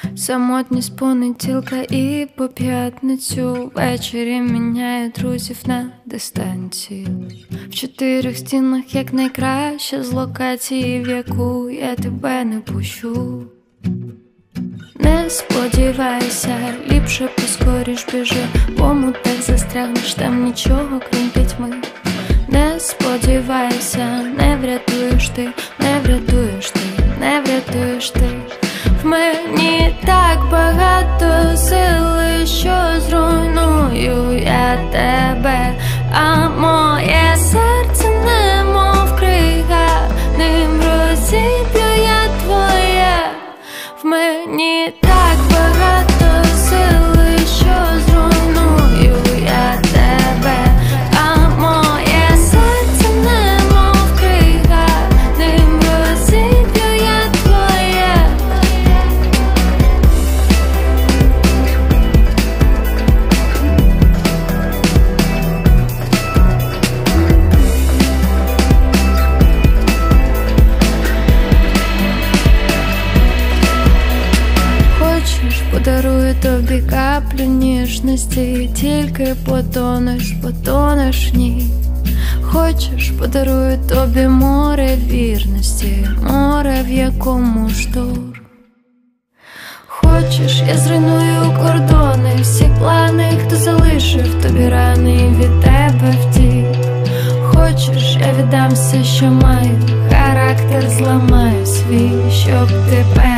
Самотність понеділка і по п'ятницю ввечері міняю друзів на дистанцію. В 4 стінах як найкраща з локації, в яку я тебе не пущу. Не сподівайся, ліпше поскоріш біжи, в омутах застрягнеш, там нічого крім пітьми. Не сподівайся, не врятуєш ти, не врятуєш ти, не врятуєш ти. В мені так багато сили, що зруйную я тебе, а моє серце немов крига, ним розіб'ю я твоє. В мені так багато сили, що зруйную я тебе, а моє серце немов крига, ним розіб'ю я твоє. Хочеш, подарую тобі каплю ніжності, тільки потонеш в ній. Хочеш, подарую тобі море вірності, море, в якому шторм. Хочеш, я зруйную кордони, всі плани, хто залишив тобі рани і від тебе втік. Хочеш, я віддам все, що маю, характер зламаю свій, щоб тебе